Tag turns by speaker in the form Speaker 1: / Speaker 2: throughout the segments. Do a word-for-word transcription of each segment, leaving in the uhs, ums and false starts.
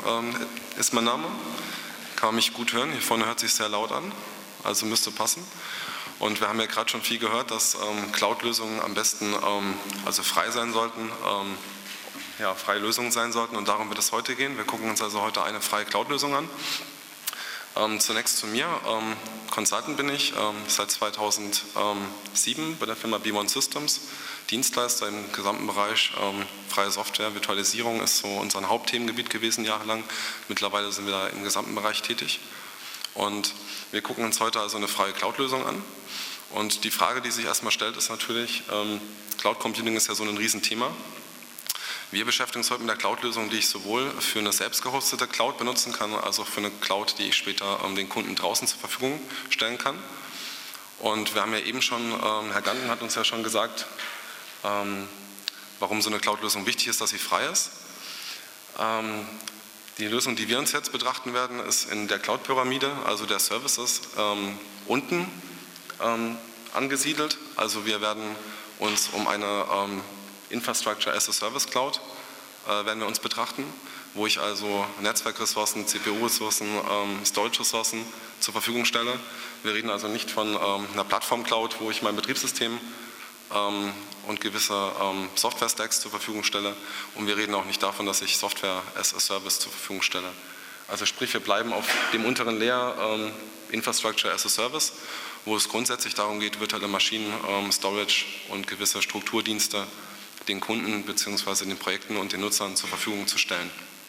Speaker 1: ähm, ist mein Name. Kann man mich gut hören? Hier vorne hört sich sehr laut an, also müsste passen. Und wir haben ja gerade schon viel gehört, dass ähm, Cloud-Lösungen am besten ähm, also frei sein sollten, ähm, ja, freie Lösungen sein sollten, und darum wird es heute gehen. Wir gucken uns also heute eine freie Cloud-Lösung an. Ähm, zunächst zu mir. Ähm, Consultant bin ich, ähm, seit zweitausendsieben bei der Firma B eins Systems, Dienstleister im gesamten Bereich ähm, freie Software. Virtualisierung ist so unser Hauptthemengebiet gewesen jahrelang. Mittlerweile sind wir da im gesamten Bereich tätig. Und wir gucken uns heute also eine freie Cloud-Lösung an. Und die Frage, die sich erstmal stellt, ist natürlich, ähm, Cloud Computing ist ja so ein Riesenthema. Wir beschäftigen uns heute mit der Cloud-Lösung, die ich sowohl für eine selbst gehostete Cloud benutzen kann, als auch für eine Cloud, die ich später ähm, den Kunden draußen zur Verfügung stellen kann. Und wir haben ja eben schon, ähm, Herr Ganten hat uns ja schon gesagt, ähm, warum so eine Cloud-Lösung wichtig ist, dass sie frei ist. Ähm, die Lösung, die wir uns jetzt betrachten werden, ist in der Cloud-Pyramide, also der Services, ähm, unten ähm, angesiedelt. Also wir werden uns um eine ähm, Infrastructure as a Service Cloud äh, werden wir uns betrachten, wo ich also Netzwerkressourcen, C P U-Ressourcen, ähm, Storage-Ressourcen zur Verfügung stelle. Wir reden also nicht von ähm, einer Plattform-Cloud, wo ich mein Betriebssystem ähm, und gewisse ähm, Software-Stacks zur Verfügung stelle, und wir reden auch nicht davon, dass ich Software as a Service zur Verfügung stelle. Also sprich, wir bleiben auf dem unteren Layer ähm, Infrastructure as a Service, wo es grundsätzlich darum geht, virtuelle Maschinen, ähm, Storage und gewisse Strukturdienste den Kunden bzw. den Projekten und den Nutzern zur Verfügung zu stellen.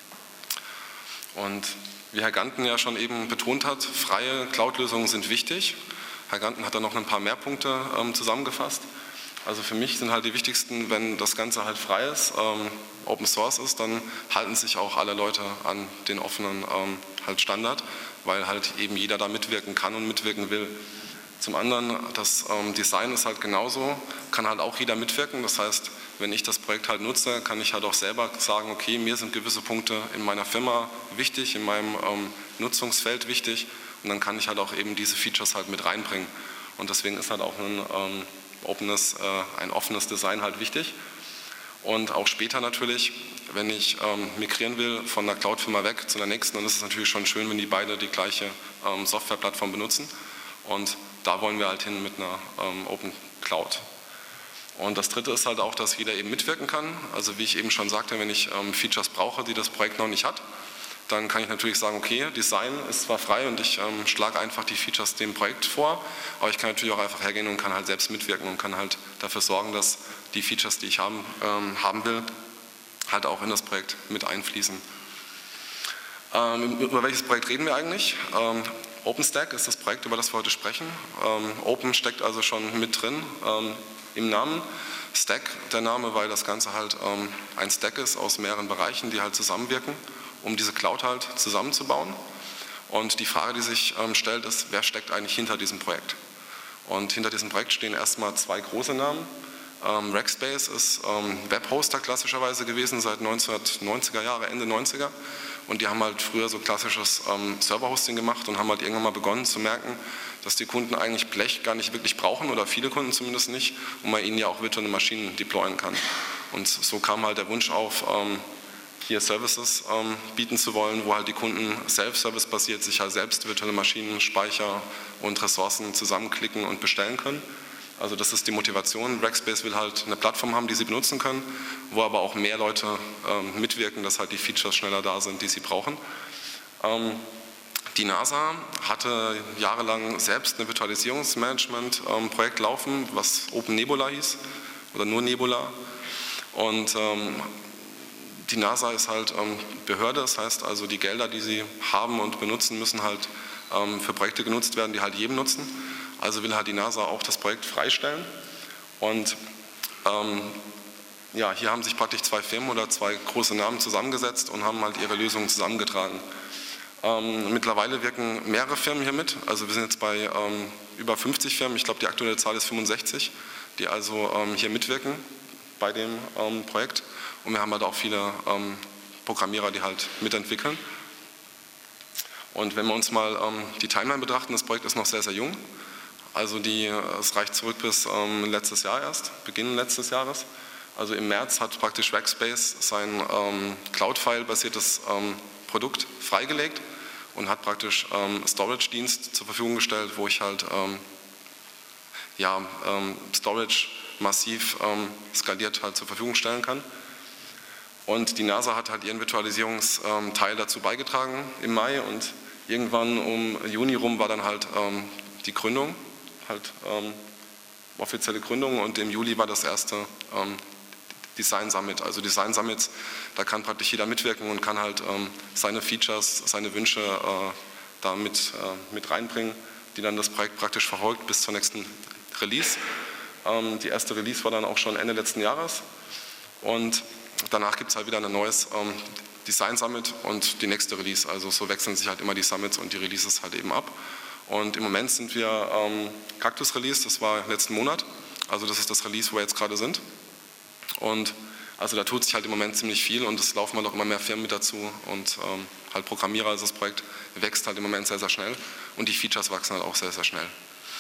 Speaker 1: Und wie Herr Ganten ja schon eben betont hat, freie Cloud-Lösungen sind wichtig. Herr Ganten hat da noch ein paar mehr Punkte ähm, zusammengefasst. Also für mich sind halt die wichtigsten, wenn das Ganze halt frei ist, ähm, Open Source ist, dann halten sich auch alle Leute an den offenen ähm, halt Standard, weil halt eben jeder da mitwirken kann und mitwirken will. Zum anderen, das ähm, Design ist halt genauso, kann halt auch jeder mitwirken. Das heißt, wenn ich das Projekt halt nutze, kann ich halt auch selber sagen, okay, mir sind gewisse Punkte in meiner Firma wichtig, in meinem ähm, Nutzungsfeld wichtig, und dann kann ich halt auch eben diese Features halt mit reinbringen. Und deswegen ist halt auch ein, ähm, openes, äh, ein offenes Design halt wichtig. Und auch später natürlich, wenn ich ähm, migrieren will von der Cloud-Firma weg zu der nächsten, dann ist es natürlich schon schön, wenn die beide die gleiche ähm, Softwareplattform benutzen. Und da wollen wir halt hin mit einer ähm, Open Cloud. Und das Dritte ist halt auch, dass jeder eben mitwirken kann. Also wie ich eben schon sagte, wenn ich ähm, Features brauche, die das Projekt noch nicht hat, dann kann ich natürlich sagen, okay, Design ist zwar frei und ich ähm, schlage einfach die Features dem Projekt vor, aber ich kann natürlich auch einfach hergehen und kann halt selbst mitwirken und kann halt dafür sorgen, dass die Features, die ich haben, ähm, haben will, halt auch in das Projekt mit einfließen. Ähm, über welches Projekt reden wir eigentlich? Ähm, OpenStack ist das Projekt, über das wir heute sprechen. Ähm, Open steckt also schon mit drin ähm, im Namen. Stack, der Name, weil das Ganze halt ähm, ein Stack ist aus mehreren Bereichen, die halt zusammenwirken, um diese Cloud halt zusammenzubauen. Und die Frage, die sich ähm, stellt, ist, wer steckt eigentlich hinter diesem Projekt? Und hinter diesem Projekt stehen erstmal zwei große Namen. Ähm, Rackspace ist ähm, Webhoster klassischerweise gewesen seit neunzehnhundertneunziger Jahre, Ende neunziger. Und die haben halt früher so klassisches ähm, Serverhosting gemacht und haben halt irgendwann mal begonnen zu merken, dass die Kunden eigentlich Blech gar nicht wirklich brauchen, oder viele Kunden zumindest nicht, und man ihnen ja auch virtuelle Maschinen deployen kann. Und so kam halt der Wunsch auf, ähm, hier Services ähm, bieten zu wollen, wo halt die Kunden Self-Service basiert sich halt selbst virtuelle Maschinen, Speicher und Ressourcen zusammenklicken und bestellen können. Also das ist die Motivation. Rackspace will halt eine Plattform haben, die sie benutzen können, wo aber auch mehr Leute ähm, mitwirken, dass halt die Features schneller da sind, die sie brauchen. Ähm, die NASA hatte jahrelang selbst ein Virtualisierungsmanagement-Projekt ähm, laufen, was Open Nebula hieß, oder nur Nebula. Und ähm, die NASA ist halt ähm, Behörde, das heißt also die Gelder, die sie haben und benutzen, müssen halt ähm, für Projekte genutzt werden, die halt jedem nutzen. Also will halt die NASA auch das Projekt freistellen. Und ähm, ja, hier haben sich praktisch zwei Firmen oder zwei große Namen zusammengesetzt und haben halt ihre Lösungen zusammengetragen. Ähm, mittlerweile wirken mehrere Firmen hier mit. Also wir sind jetzt bei ähm, über fünfzig Firmen. Ich glaube, die aktuelle Zahl ist fünfundsechzig, die also ähm, hier mitwirken bei dem ähm, Projekt. Und wir haben halt auch viele ähm, Programmierer, die halt mitentwickeln. Und wenn wir uns mal ähm, die Timeline betrachten, das Projekt ist noch sehr, sehr jung. Also die, es reicht zurück bis ähm, letztes Jahr erst, Beginn letztes Jahres. Also im März hat praktisch Rackspace sein ähm, Cloud-File-basiertes ähm, Produkt freigelegt und hat praktisch ähm, Storage-Dienst zur Verfügung gestellt, wo ich halt ähm, ja, ähm, Storage massiv ähm, skaliert halt zur Verfügung stellen kann. Und die NASA hat halt ihren Virtualisierungsteil dazu beigetragen im Mai und irgendwann um Juni rum war dann halt ähm, die Gründung, halt ähm, offizielle Gründung, und im Juli war das erste ähm, Design Summit. Also Design Summits, da kann praktisch jeder mitwirken und kann halt ähm, seine Features, seine Wünsche äh, da mit, äh, mit reinbringen, die dann das Projekt praktisch verfolgt bis zur nächsten Release. Ähm, die erste Release war dann auch schon Ende letzten Jahres und danach gibt es halt wieder ein neues ähm, Design Summit und die nächste Release. Also so wechseln sich halt immer die Summits und die Releases halt eben ab. Und im Moment sind wir ähm, Cactus Release, das war letzten Monat. Also das ist das Release, wo wir jetzt gerade sind. Und also da tut sich halt im Moment ziemlich viel und es laufen halt auch immer mehr Firmen mit dazu und ähm, halt Programmierer, also das Projekt wächst halt im Moment sehr, sehr schnell und die Features wachsen halt auch sehr, sehr schnell.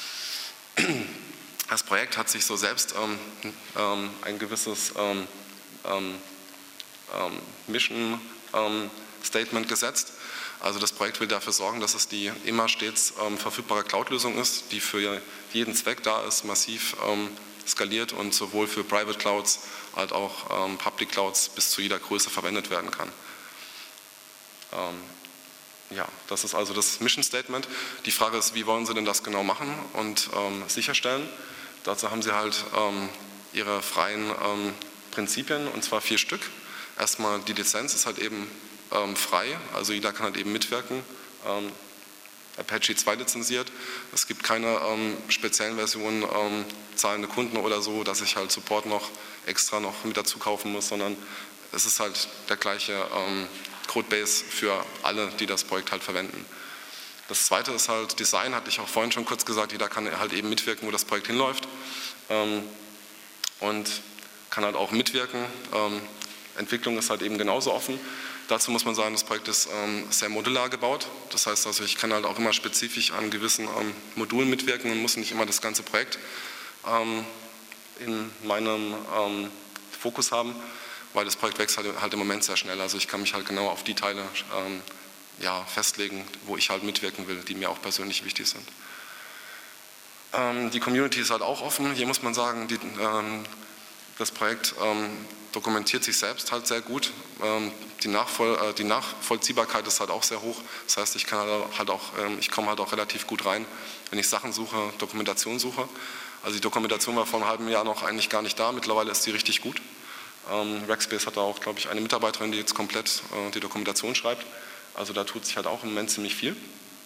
Speaker 1: Das Projekt hat sich so selbst ähm, ähm, ein gewisses ähm, ähm, ähm, Mission ähm, Statement gesetzt. Also das Projekt will dafür sorgen, dass es die immer stets ähm, verfügbare Cloud-Lösung ist, die für jeden Zweck da ist, massiv ähm, skaliert und sowohl für Private Clouds als auch ähm, Public Clouds bis zu jeder Größe verwendet werden kann. Ähm, ja, das ist also das Mission Statement. Die Frage ist, wie wollen Sie denn das genau machen und ähm, sicherstellen? Dazu haben Sie halt ähm, Ihre freien ähm, Prinzipien, und zwar vier Stück. Erstmal die Lizenz ist halt eben ähm, frei, also jeder kann halt eben mitwirken. Ähm, Apache zwei lizenziert. Es gibt keine ähm, speziellen Versionen, ähm, zahlende Kunden oder so, dass ich halt Support noch extra noch mit dazu kaufen muss, sondern es ist halt der gleiche ähm, Codebase für alle, die das Projekt halt verwenden. Das zweite ist halt Design, hatte ich auch vorhin schon kurz gesagt, jeder kann halt eben mitwirken, wo das Projekt hinläuft ähm, und kann halt auch mitwirken. Ähm, Entwicklung ist halt eben genauso offen. Dazu muss man sagen, das Projekt ist ähm, sehr modular gebaut. Das heißt also, ich kann halt auch immer spezifisch an gewissen ähm, Modulen mitwirken und muss nicht immer das ganze Projekt ähm, in meinem ähm, Fokus haben, weil das Projekt wächst halt, halt im Moment sehr schnell. Also ich kann mich halt genau auf die Teile ähm, ja, festlegen, wo ich halt mitwirken will, die mir auch persönlich wichtig sind. Ähm, die Community ist halt auch offen. Hier muss man sagen, die, ähm, das Projekt ähm, dokumentiert sich selbst halt sehr gut. Ähm, die, Nachvoll, äh, die Nachvollziehbarkeit ist halt auch sehr hoch. Das heißt, ich kann halt auch, ähm, ich komme halt auch relativ gut rein, wenn ich Sachen suche, Dokumentation suche. Also die Dokumentation war vor einem halben Jahr noch eigentlich gar nicht da. Mittlerweile ist die richtig gut. Ähm, Rackspace hat da auch, glaube ich, eine Mitarbeiterin, die jetzt komplett äh, die Dokumentation schreibt. Also da tut sich halt auch im Moment ziemlich viel.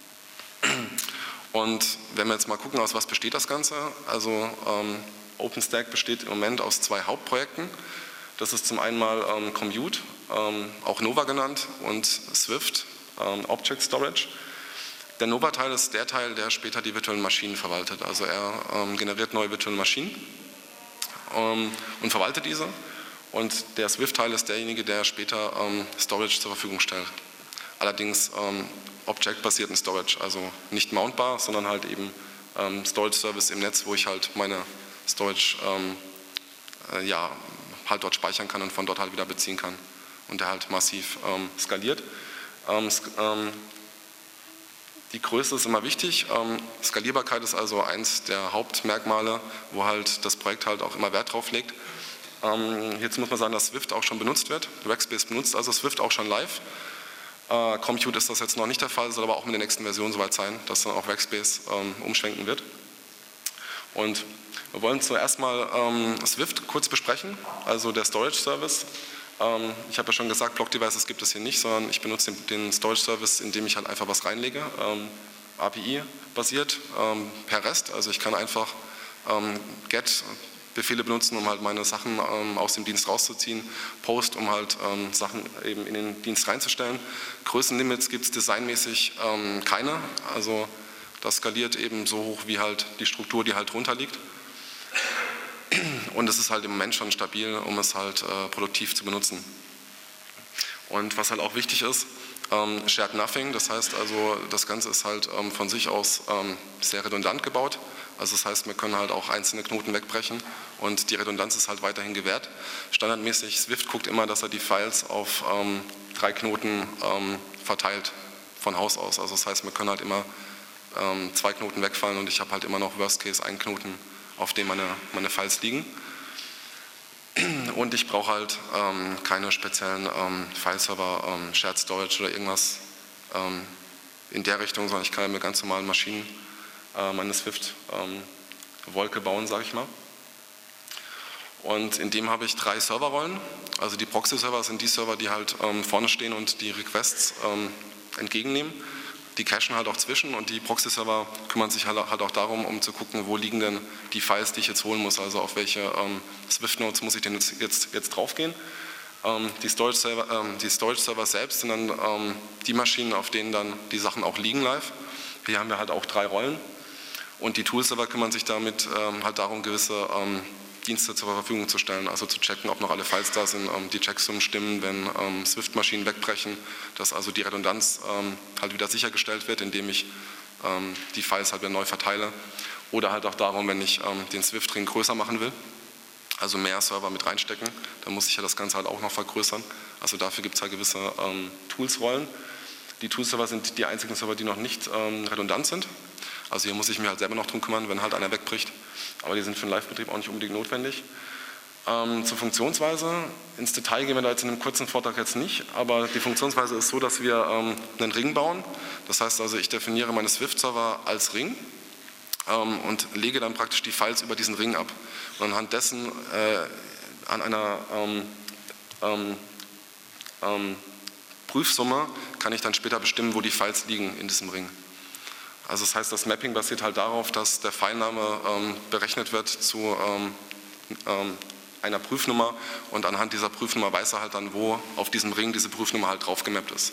Speaker 1: Und wenn wir jetzt mal gucken, aus was besteht das Ganze, also ähm, OpenStack besteht im Moment aus zwei Hauptprojekten. Das ist zum einen mal ähm, Compute, ähm, auch Nova genannt, und Swift, ähm, Object Storage. Der Nova-Teil ist der Teil, der später die virtuellen Maschinen verwaltet. Also er ähm, generiert neue virtuelle Maschinen ähm, und verwaltet diese. Und der Swift-Teil ist derjenige, der später ähm, Storage zur Verfügung stellt. Allerdings ähm, Object-basierten Storage, also nicht mountbar, sondern halt eben ähm, Storage-Service im Netz, wo ich halt meine Storage ähm, äh, ja, halt dort speichern kann und von dort halt wieder beziehen kann. Und der halt massiv ähm, skaliert. Ähm, sk ähm, die Größe ist immer wichtig. Ähm, Skalierbarkeit ist also eins der Hauptmerkmale, wo halt das Projekt halt auch immer Wert drauf legt. Ähm, jetzt muss man sagen, dass Swift auch schon benutzt wird. Rackspace benutzt also Swift auch schon live. Äh, Compute ist das jetzt noch nicht der Fall, soll aber auch mit der nächsten Version soweit sein, dass dann auch Rackspace ähm, umschwenken wird. Und wir wollen zuerst mal ähm, Swift kurz besprechen, also der Storage Service. Ähm, ich habe ja schon gesagt, Block Devices gibt es hier nicht, sondern ich benutze den, den Storage Service, indem ich halt einfach was reinlege, ähm, A P I-basiert, ähm, per REST. Also ich kann einfach ähm, Get Befehle benutzen, um halt meine Sachen ähm, aus dem Dienst rauszuziehen, Post, um halt ähm, Sachen eben in den Dienst reinzustellen. Größenlimits gibt es designmäßig ähm, keine, also das skaliert eben so hoch wie halt die Struktur, die halt drunter liegt. Und es ist halt im Moment schon stabil, um es halt äh, produktiv zu benutzen. Und was halt auch wichtig ist, Ähm, Shared Nothing, das heißt also, das Ganze ist halt ähm, von sich aus ähm, sehr redundant gebaut. Also das heißt, wir können halt auch einzelne Knoten wegbrechen und die Redundanz ist halt weiterhin gewährt. Standardmäßig Swift guckt immer, dass er die Files auf ähm, drei Knoten ähm, verteilt von Haus aus. Also das heißt, wir können halt immer ähm, zwei Knoten wegfallen und ich habe halt immer noch Worst Case einen Knoten, auf dem meine, meine Files liegen. Und ich brauche halt ähm, keine speziellen ähm, File-Server, ähm, Shared Storage oder irgendwas ähm, in der Richtung, sondern ich kann mit ganz normalen Maschinen äh, meine Swift-Wolke ähm, bauen, sage ich mal. Und in dem habe ich drei Serverrollen. Also die Proxy-Server sind die Server, die halt ähm, vorne stehen und die Requests ähm, entgegennehmen. Die cachen halt auch zwischen und die Proxy-Server kümmern sich halt auch darum, um zu gucken, wo liegen denn die Files, die ich jetzt holen muss, also auf welche ähm, Swift-Nodes muss ich denn jetzt, jetzt, jetzt draufgehen. Ähm, die Storage-Server ähm, die Storage-Server selbst sind dann ähm, die Maschinen, auf denen dann die Sachen auch liegen live. Hier haben wir halt auch drei Rollen und die Tool-Server kümmern sich damit ähm, halt darum, gewisse ähm, Dienste zur Verfügung zu stellen, also zu checken, ob noch alle Files da sind, ähm, die Checksummen stimmen, wenn ähm, Swift-Maschinen wegbrechen, dass also die Redundanz ähm, halt wieder sichergestellt wird, indem ich ähm, die Files halt wieder neu verteile. Oder halt auch darum, wenn ich ähm, den Swift-Ring größer machen will, also mehr Server mit reinstecken, dann muss ich ja das Ganze halt auch noch vergrößern. Also dafür gibt es halt gewisse ähm, Tools-Rollen. Die Tools-Server sind die einzigen Server, die noch nicht ähm, redundant sind. Also hier muss ich mich halt selber noch drum kümmern, wenn halt einer wegbricht. Aber die sind für den Live-Betrieb auch nicht unbedingt notwendig. Ähm, zur Funktionsweise. Ins Detail gehen wir da jetzt in einem kurzen Vortrag jetzt nicht, aber die Funktionsweise ist so, dass wir ähm, einen Ring bauen. Das heißt also, ich definiere meine Swift-Server als Ring ähm, und lege dann praktisch die Files über diesen Ring ab. Und anhand dessen äh, an einer ähm, ähm, ähm, Prüfsumme kann ich dann später bestimmen, wo die Files liegen in diesem Ring. Also das heißt, das Mapping basiert halt darauf, dass der Filename ähm, berechnet wird zu ähm, ähm, einer Prüfnummer und anhand dieser Prüfnummer weiß er halt dann, wo auf diesem Ring diese Prüfnummer halt drauf gemappt ist.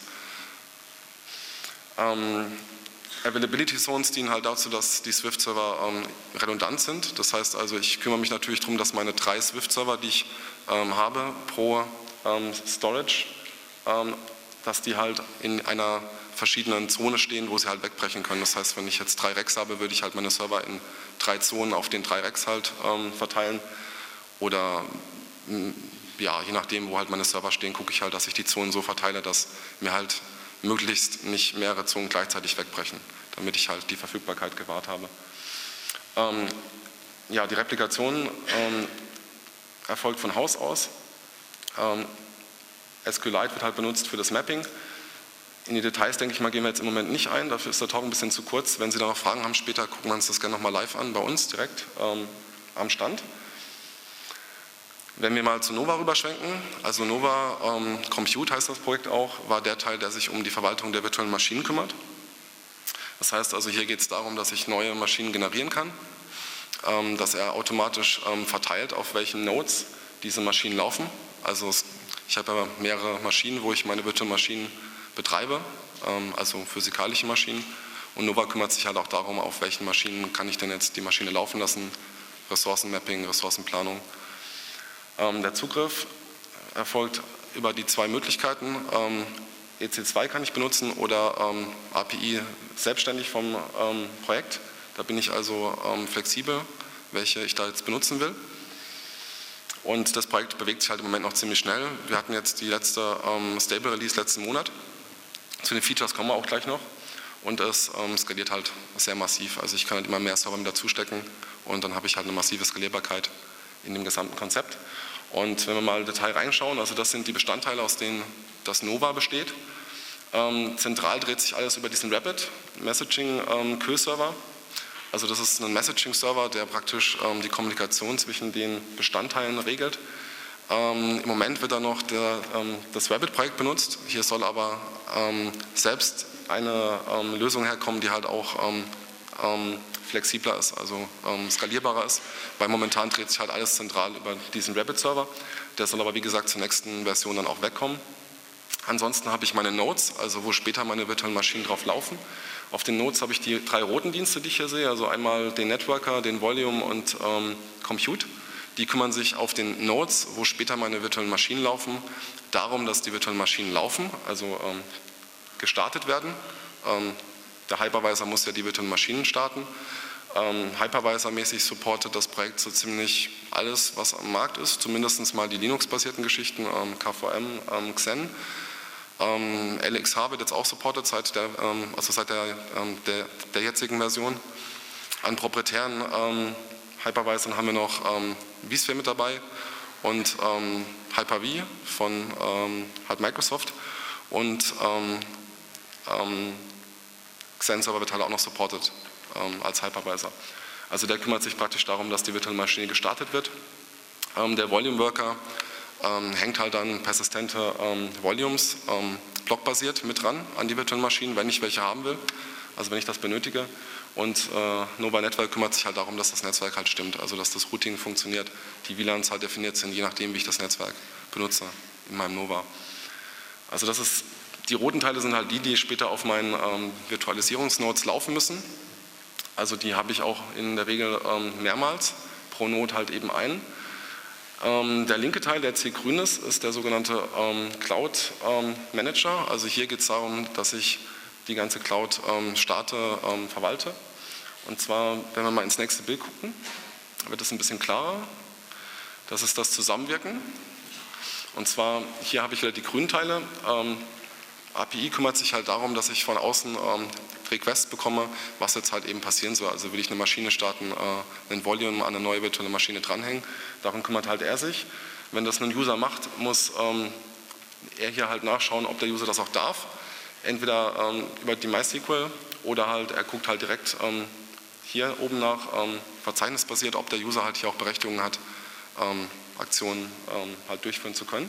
Speaker 1: Ähm, Availability Zones dienen halt dazu, dass die Swift-Server ähm, redundant sind. Das heißt also, ich kümmere mich natürlich darum, dass meine drei Swift-Server, die ich ähm, habe pro ähm, Storage, ähm, dass die halt in einer verschiedenen Zonen stehen, wo sie halt wegbrechen können. Das heißt, wenn ich jetzt drei Racks habe, würde ich halt meine Server in drei Zonen auf den drei Racks halt ähm, verteilen. Oder ja, je nachdem, wo halt meine Server stehen, gucke ich halt, dass ich die Zonen so verteile, dass mir halt möglichst nicht mehrere Zonen gleichzeitig wegbrechen, damit ich halt die Verfügbarkeit gewahrt habe. Ähm, ja, die Replikation ähm, erfolgt von Haus aus. Ähm, SQLite wird halt benutzt für das Mapping. In die Details, denke ich mal, gehen wir jetzt im Moment nicht ein. Dafür ist der Talk ein bisschen zu kurz. Wenn Sie da noch Fragen haben später, gucken wir uns das gerne nochmal live an, bei uns direkt ähm, am Stand. Wenn wir mal zu Nova rüberschwenken, also Nova ähm, Compute heißt das Projekt auch, war der Teil, der sich um die Verwaltung der virtuellen Maschinen kümmert. Das heißt also, hier geht es darum, dass ich neue Maschinen generieren kann, ähm, dass er automatisch ähm, verteilt, auf welchen Nodes diese Maschinen laufen. Also es, ich habe ja mehrere Maschinen, wo ich meine virtuellen Maschinen betreibe, ähm, also physikalische Maschinen. Und Nova kümmert sich halt auch darum, auf welchen Maschinen kann ich denn jetzt die Maschine laufen lassen, Ressourcenmapping, Ressourcenplanung. Ähm, der Zugriff erfolgt über die zwei Möglichkeiten. Ähm, E C zwei kann ich benutzen oder ähm, A P I selbstständig vom ähm, Projekt. Da bin ich also ähm, flexibel, welche ich da jetzt benutzen will. Und das Projekt bewegt sich halt im Moment noch ziemlich schnell. Wir hatten jetzt die letzte ähm, Stable Release letzten Monat. Zu den Features kommen wir auch gleich noch. Und es ähm, skaliert halt sehr massiv. Also ich kann halt immer mehr Server mit dazu stecken und dann habe ich halt eine massive Skalierbarkeit in dem gesamten Konzept. Und wenn wir mal im Detail reinschauen, also das sind die Bestandteile, aus denen das Nova besteht. Ähm, zentral dreht sich alles über diesen Rapid Messaging ähm, Queue-Server. Also das ist ein Messaging-Server, der praktisch ähm, die Kommunikation zwischen den Bestandteilen regelt. Ähm, Im Moment wird da noch der, ähm, das Rapid-Projekt benutzt. Hier soll aber ähm, selbst eine ähm, Lösung herkommen, die halt auch ähm, ähm, flexibler ist, also ähm, skalierbarer ist, weil momentan dreht sich halt alles zentral über diesen Rapid-Server. Der soll aber wie gesagt zur nächsten Version dann auch wegkommen. Ansonsten habe ich meine Nodes, also wo später meine virtuellen Maschinen drauf laufen. Auf den Nodes habe ich die drei roten Dienste, die ich hier sehe, also einmal den Networker, den Volume und ähm, Compute. Die kümmern sich auf den Nodes, wo später meine virtuellen Maschinen laufen, darum, dass die virtuellen Maschinen laufen, also ähm, gestartet werden. Ähm, der Hypervisor muss ja die virtuellen Maschinen starten. Ähm, Hypervisor-mäßig supportet das Projekt so ziemlich alles, was am Markt ist, zumindest mal die Linux-basierten Geschichten, ähm, K V M, ähm, Xen. Ähm, L X H wird jetzt auch supportet seit der, ähm, also seit der, ähm, der, der jetzigen Version. An proprietären ähm, Hypervisoren haben wir noch ähm, vSphere mit dabei und ähm, Hyper-V von ähm, halt Microsoft und ähm, ähm, Xen-Server wird halt auch noch supported ähm, als Hypervisor. Also der kümmert sich praktisch darum, dass die virtuelle Maschine gestartet wird. Ähm, der Volume Worker ähm, hängt halt dann persistente ähm, Volumes ähm, blockbasiert mit dran an die virtuellen Maschinen, wenn ich welche haben will, also wenn ich das benötige. Und äh, Nova Network kümmert sich halt darum, dass das Netzwerk halt stimmt, also dass das Routing funktioniert, die W L A Ns halt definiert sind, je nachdem, wie ich das Netzwerk benutze in meinem Nova. Also das ist, die roten Teile sind halt die, die später auf meinen ähm, Virtualisierungsnodes laufen müssen. Also die habe ich auch in der Regel ähm, mehrmals, pro Node halt eben einen. Ähm, der linke Teil, der jetzt hier grün ist, ist der sogenannte ähm, Cloud ähm, Manager. Also hier geht es darum, dass ich die ganze Cloud ähm, starte, ähm, verwalte. Und zwar, wenn wir mal ins nächste Bild gucken, wird es ein bisschen klarer. Das ist das Zusammenwirken. Und zwar, hier habe ich wieder die grünen Teile. Ähm, A P I kümmert sich halt darum, dass ich von außen ähm, Requests bekomme, was jetzt halt eben passieren soll. Also will ich eine Maschine starten, äh, ein Volume an eine neue virtuelle Maschine dranhängen. Darum kümmert halt er sich. Wenn das ein User macht, muss ähm, er hier halt nachschauen, ob der User das auch darf. Entweder ähm, über die MySQL oder halt er guckt halt direkt ähm, hier oben nach, ähm, verzeichnisbasiert, ob der User halt hier auch Berechtigungen hat, ähm, Aktionen ähm, halt durchführen zu können.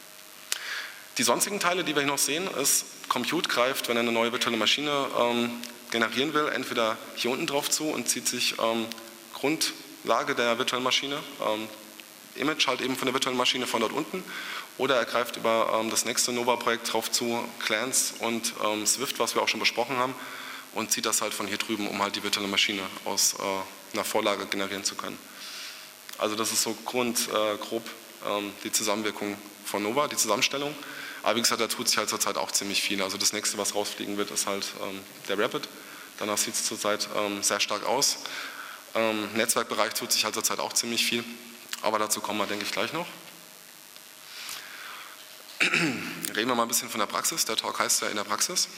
Speaker 1: Die sonstigen Teile, die wir hier noch sehen, ist, Compute greift, wenn er eine neue virtuelle Maschine ähm, generieren will, entweder hier unten drauf zu und zieht sich ähm, Grundlage der virtuellen Maschine, ähm, Image halt eben von der virtuellen Maschine von dort unten, oder er greift über ähm, das nächste Nova-Projekt drauf zu, Clans und ähm, Swift, was wir auch schon besprochen haben, und zieht das halt von hier drüben, um halt die virtuelle Maschine aus äh, einer Vorlage generieren zu können. Also das ist so grund, äh, grob ähm, die Zusammenwirkung von Nova, die Zusammenstellung. Aber wie gesagt, da tut sich halt zurzeit auch ziemlich viel. Also das nächste, was rausfliegen wird, ist halt ähm, der Rapid. Danach sieht es zurzeit ähm, sehr stark aus. Ähm, Im Netzwerkbereich tut sich halt zurzeit auch ziemlich viel. Aber dazu kommen wir, denke ich, gleich noch. Reden wir mal ein bisschen von der Praxis. Der Talk heißt ja in der Praxis.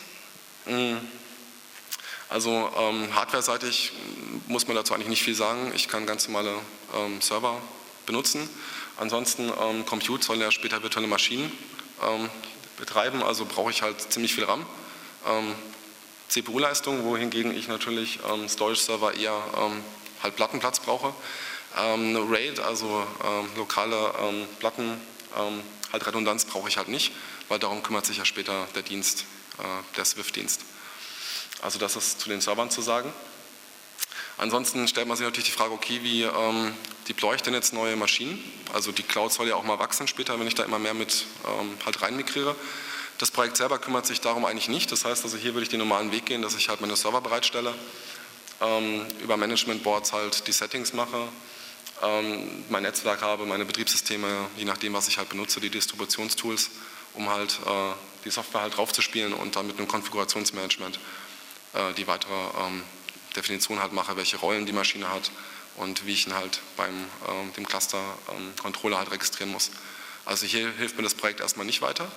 Speaker 1: Also ähm, hardware-seitig muss man dazu eigentlich nicht viel sagen. Ich kann ganz normale ähm, Server benutzen. Ansonsten ähm, Compute soll ja später virtuelle Maschinen ähm, betreiben, also brauche ich halt ziemlich viel RAM. Ähm, C P U-Leistung, wohingegen ich natürlich ähm, Storage-Server eher ähm, halt Plattenplatz brauche. Ähm, RAID, also ähm, lokale ähm, Platten, ähm, halt Redundanz brauche ich halt nicht, weil darum kümmert sich ja später der Dienst, äh, der Swift-Dienst. Also das ist zu den Servern zu sagen. Ansonsten stellt man sich natürlich die Frage, okay, wie ähm, deploy ich denn jetzt neue Maschinen? Also die Cloud soll ja auch mal wachsen später, wenn ich da immer mehr mit ähm, halt rein migriere. Das Projekt selber kümmert sich darum eigentlich nicht. Das heißt also, hier würde ich den normalen Weg gehen, dass ich halt meine Server bereitstelle, ähm, über Management-Boards halt die Settings mache, ähm, mein Netzwerk habe, meine Betriebssysteme, je nachdem, was ich halt benutze, die Distributionstools, um halt äh, die Software halt draufzuspielen und dann mit einem Konfigurationsmanagement äh, die weitere ähm, Definition halt mache, welche Rollen die Maschine hat und wie ich ihn halt beim ähm, dem Cluster ähm, Controller halt registrieren muss. Also hier hilft mir das Projekt erstmal nicht weiter.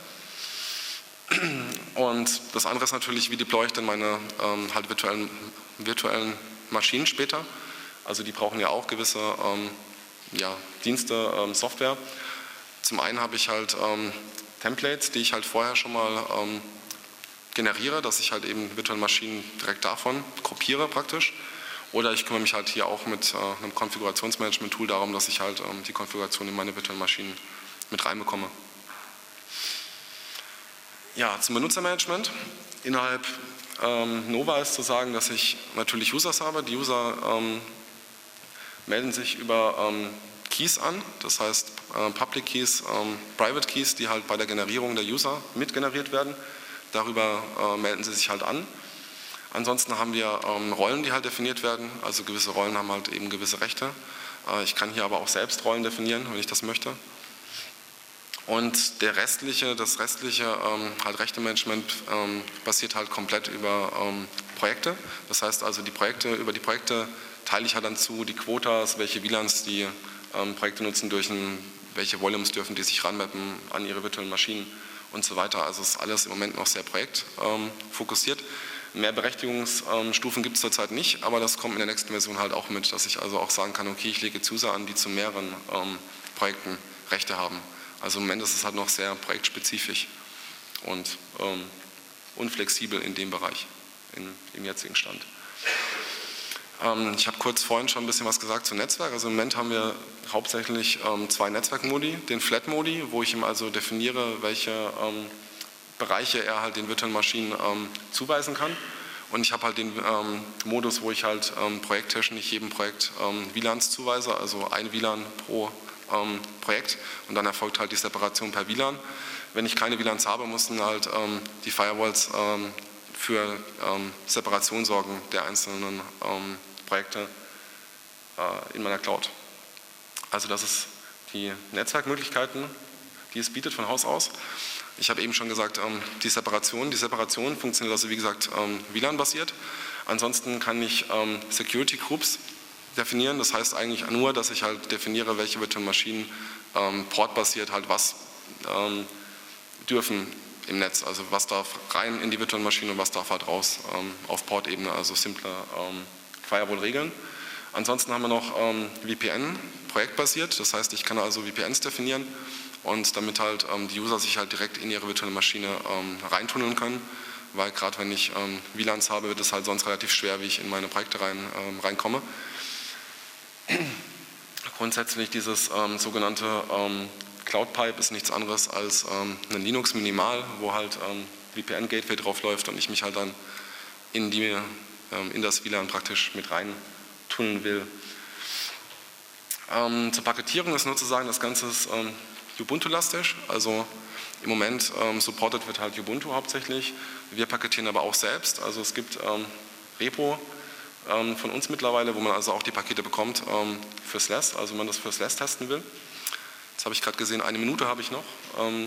Speaker 1: Und das andere ist natürlich, wie deploy ich denn meine ähm, halt virtuellen, virtuellen Maschinen später. Also die brauchen ja auch gewisse ähm, ja, Dienste, ähm, Software. Zum einen habe ich halt ähm, Templates, die ich halt vorher schon mal ähm, generiere, dass ich halt eben virtuelle Maschinen direkt davon kopiere praktisch. Oder ich kümmere mich halt hier auch mit äh, einem Konfigurationsmanagement-Tool darum, dass ich halt ähm, die Konfiguration in meine virtuellen Maschinen mit reinbekomme. Ja, zum Benutzermanagement. Innerhalb ähm, Nova ist zu sagen, dass ich natürlich Users habe. Die User ähm, melden sich über ähm, Keys an, das heißt äh, Public Keys, ähm, Private Keys, die halt bei der Generierung der User mitgeneriert werden. Darüber äh, melden sie sich halt an. Ansonsten haben wir ähm, Rollen, die halt definiert werden. Also gewisse Rollen haben halt eben gewisse Rechte. Äh, ich kann hier aber auch selbst Rollen definieren, wenn ich das möchte. Und der restliche, das restliche ähm, halt Rechtemanagement ähm, basiert halt komplett über ähm, Projekte. Das heißt also, die Projekte, über die Projekte teile ich halt dann zu, die Quotas, welche V LANs die ähm, Projekte nutzen dürfen, welche Volumes dürfen die sich ranmappen an ihre virtuellen Maschinen und so weiter. Also ist alles im Moment noch sehr projektfokussiert. Ähm, Mehr Berechtigungsstufen gibt es zurzeit nicht, aber das kommt in der nächsten Version halt auch mit, dass ich also auch sagen kann, okay, ich lege User an, die zu mehreren ähm, Projekten Rechte haben. Also im Moment ist es halt noch sehr projektspezifisch und ähm, unflexibel in dem Bereich, in, im jetzigen Stand. Ähm, ich habe kurz vorhin schon ein bisschen was gesagt zu Netzwerk. Also im Moment haben wir hauptsächlich ähm, zwei Netzwerkmodi, den Flat-Modi, wo ich ihm also definiere, welche ähm, Bereiche er halt den virtuellen Maschinen ähm, zuweisen kann. Und ich habe halt den ähm, Modus, wo ich halt ähm, projekttechnisch jedem Projekt ähm, V LANs zuweise, also ein V LAN pro ähm, Projekt, und dann erfolgt halt die Separation per V LAN. Wenn ich keine V LANs habe, mussten halt ähm, die Firewalls ähm, für ähm, Separation sorgen der einzelnen ähm, Projekte äh, in meiner Cloud. Also das ist die Netzwerkmöglichkeiten, die es bietet von Haus aus. Ich habe eben schon gesagt, ähm, die Separation. Die Separation funktioniert also wie gesagt ähm, V LAN-basiert. Ansonsten kann ich ähm, Security Groups definieren. Das heißt eigentlich nur, dass ich halt definiere, welche virtuellen Maschinen ähm, portbasiert halt was ähm, dürfen im Netz. Also was darf rein in die virtuellen Maschine und was darf halt raus ähm, auf Port-Ebene, also simple ähm, Firewall-Regeln. Ansonsten haben wir noch ähm, V P N, projektbasiert. Das heißt, ich kann also V P Ns definieren und damit halt ähm, die User sich halt direkt in ihre virtuelle Maschine ähm, reintunneln können, weil gerade wenn ich ähm, V LANs habe, wird es halt sonst relativ schwer, wie ich in meine Projekte rein, ähm, reinkomme. Grundsätzlich dieses ähm, sogenannte ähm, Cloud Pipe ist nichts anderes als ähm, ein Linux Minimal, wo halt ähm, V P N-Gateway drauf läuft und ich mich halt dann in, die, ähm, in das V LAN praktisch mit rein tunneln will. Ähm, zur Paketierung ist nur zu sagen, das Ganze ist ähm, Ubuntu-lastig, also im Moment ähm, supported wird halt Ubuntu hauptsächlich. Wir paketieren aber auch selbst, also es gibt ähm, Repo ähm, von uns mittlerweile, wo man also auch die Pakete bekommt ähm, für S L A S, also wenn man das für S L A S testen will. Jetzt habe ich gerade gesehen, eine Minute habe ich noch. Ähm,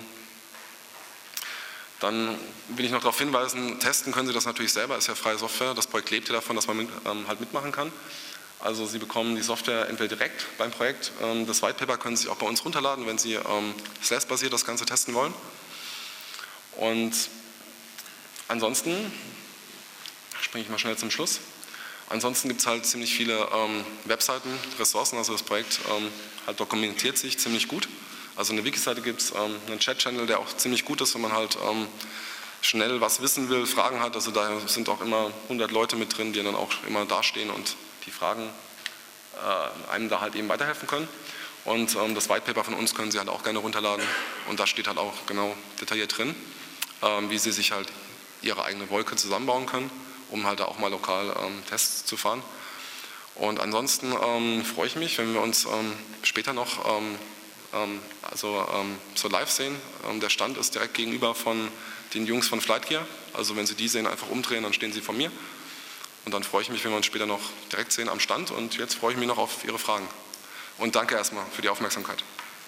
Speaker 1: dann will ich noch darauf hinweisen, testen können Sie das natürlich selber, ist ja freie Software. Das Projekt lebt ja davon, dass man mit, ähm, halt mitmachen kann. Also Sie bekommen die Software entweder direkt beim Projekt. Ähm, das White Paper können Sie auch bei uns runterladen, wenn Sie ähm, S L A S-basiert das Ganze testen wollen. Und ansonsten, springe ich mal schnell zum Schluss. Ansonsten gibt es halt ziemlich viele ähm, Webseiten, Ressourcen, also das Projekt ähm, halt dokumentiert sich ziemlich gut. Also eine Wiki-Seite gibt es, ähm, einen Chat-Channel, der auch ziemlich gut ist, wenn man halt ähm, schnell was wissen will, Fragen hat. Also da sind auch immer hundert Leute mit drin, die dann auch immer dastehen und die Fragen äh, einem da halt eben weiterhelfen können. Und ähm, das White Paper von uns können Sie halt auch gerne runterladen. Und da steht halt auch genau detailliert drin, ähm, wie Sie sich halt Ihre eigene Wolke zusammenbauen können, um halt auch mal lokal ähm, Tests zu fahren. Und ansonsten ähm, freue ich mich, wenn wir uns ähm, später noch ähm, ähm, also, ähm, so live sehen. Ähm, der Stand ist direkt gegenüber von den Jungs von Flightgear. Also wenn Sie die sehen, einfach umdrehen, dann stehen Sie vor mir. Und dann freue ich mich, wenn wir uns später noch direkt sehen am Stand. Und jetzt freue ich mich noch auf Ihre Fragen. Und danke erstmal für die Aufmerksamkeit.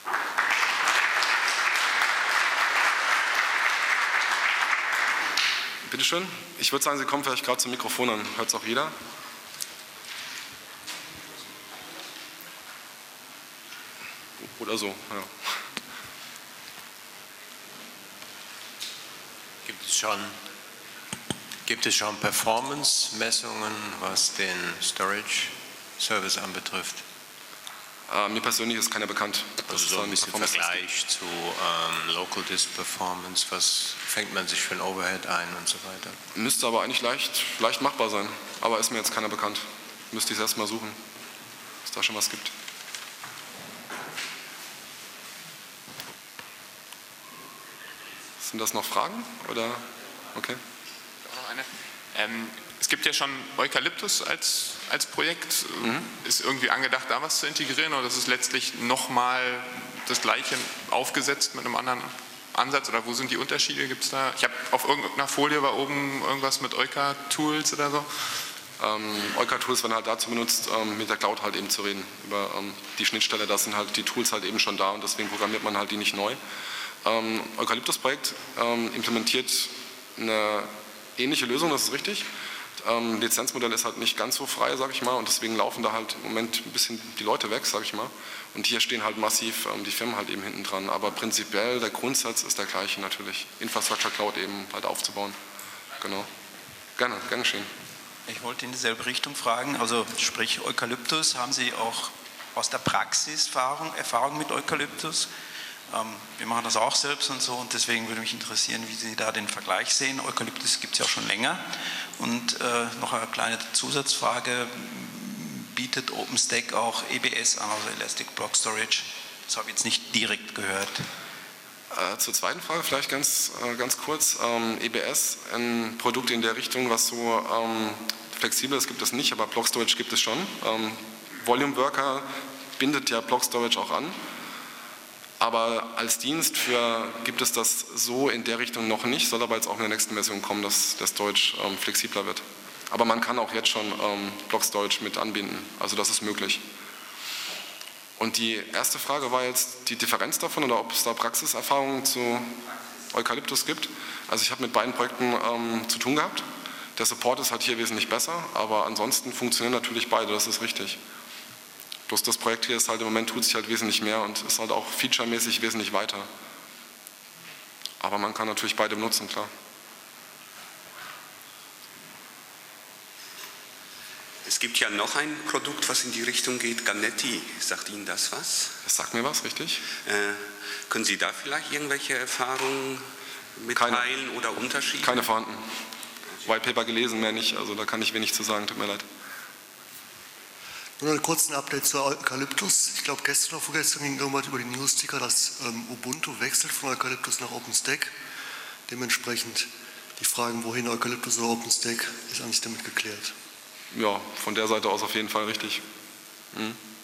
Speaker 1: Bitte schön. Ich würde sagen, Sie kommen vielleicht gerade zum Mikrofon, dann hört es auch jeder. Oder so, ja.
Speaker 2: Gibt es schon, gibt es schon Performance-Messungen, was den Storage-Service anbetrifft?
Speaker 1: Äh, mir persönlich ist keiner bekannt.
Speaker 2: Also so ein bisschen Vergleich zu ähm, Local Disk Performance, was fängt man sich für ein Overhead ein und so weiter?
Speaker 1: Müsste aber eigentlich leicht, leicht machbar sein, aber ist mir jetzt keiner bekannt. Müsste ich es erst mal suchen, ob es da schon was gibt. Sind das noch Fragen? Oder? Okay.
Speaker 3: Noch eine. Ähm, es gibt ja schon Eukalyptus als, als Projekt. Mhm. Ist irgendwie angedacht, da was zu integrieren, oder ist es letztlich nochmal das Gleiche aufgesetzt mit einem anderen Ansatz? Oder wo sind die Unterschiede? Gibt's da? Ich habe auf irgendeiner Folie war oben irgendwas mit Euka-Tools oder so.
Speaker 1: Ähm, Euka-Tools werden halt dazu benutzt, ähm, mit der Cloud halt eben zu reden. Über ähm, die Schnittstelle, da sind halt die Tools halt eben schon da und deswegen programmiert man halt die nicht neu. Ähm, Eukalyptus-Projekt ähm, implementiert eine ähnliche Lösung, das ist richtig. Ähm, Lizenzmodell ist halt nicht ganz so frei, sage ich mal, und deswegen laufen da halt im Moment ein bisschen die Leute weg, sage ich mal. Und hier stehen halt massiv ähm, die Firmen halt eben hinten dran. Aber prinzipiell der Grundsatz ist der gleiche natürlich, Infrastructure Cloud eben halt aufzubauen. Genau. Gerne, gerne geschehen.
Speaker 4: Ich wollte in dieselbe Richtung fragen, also sprich Eukalyptus, haben Sie auch aus der Praxis Erfahrung, Erfahrung mit Eukalyptus? Ähm, wir machen das auch selbst und so, und deswegen würde mich interessieren, wie Sie da den Vergleich sehen. Eukalyptus gibt es ja auch schon länger. Und äh, noch eine kleine Zusatzfrage, bietet OpenStack auch E B S an, also Elastic Block Storage? Das habe ich jetzt nicht direkt gehört.
Speaker 1: Äh, zur zweiten Frage vielleicht ganz, äh, ganz kurz. Ähm, E B S, ein Produkt in der Richtung, was so ähm, flexibel ist, gibt es nicht, aber Block Storage gibt es schon. Ähm, Volume Worker bindet ja Block Storage auch an, aber als Dienst für gibt es das so in der Richtung noch nicht, soll aber jetzt auch in der nächsten Version kommen, dass der Storage ähm, flexibler wird. Aber man kann auch jetzt schon ähm, Block Storage mit anbinden, also das ist möglich. Und die erste Frage war jetzt die Differenz davon oder ob es da Praxiserfahrungen zu Eukalyptus gibt. Also ich habe mit beiden Projekten ähm, zu tun gehabt. Der Support ist halt hier wesentlich besser, aber ansonsten funktionieren natürlich beide, das ist richtig. Bloß das Projekt hier ist halt im Moment tut sich halt wesentlich mehr und ist halt auch featuremäßig wesentlich weiter. Aber man kann natürlich beide benutzen, klar.
Speaker 5: Es gibt ja noch ein Produkt, was in die Richtung geht, Ganetti. Sagt Ihnen das was?
Speaker 1: Das sagt mir was, richtig?
Speaker 5: Äh, können Sie da vielleicht irgendwelche Erfahrungen mitteilen Keine. oder Unterschiede?
Speaker 1: Keine vorhanden. White Paper gelesen, mehr nicht. Also da kann ich wenig zu sagen, tut mir leid.
Speaker 6: Nur einen kurzen Update zu Eukalyptus. Ich glaube, gestern oder vorgestern ging irgendwas über die Newsticker, dass ähm, Ubuntu wechselt von Eukalyptus nach OpenStack. Dementsprechend die Fragen, wohin Eukalyptus oder OpenStack, ist eigentlich damit geklärt.
Speaker 1: Ja, von der Seite aus auf jeden Fall richtig. Mhm.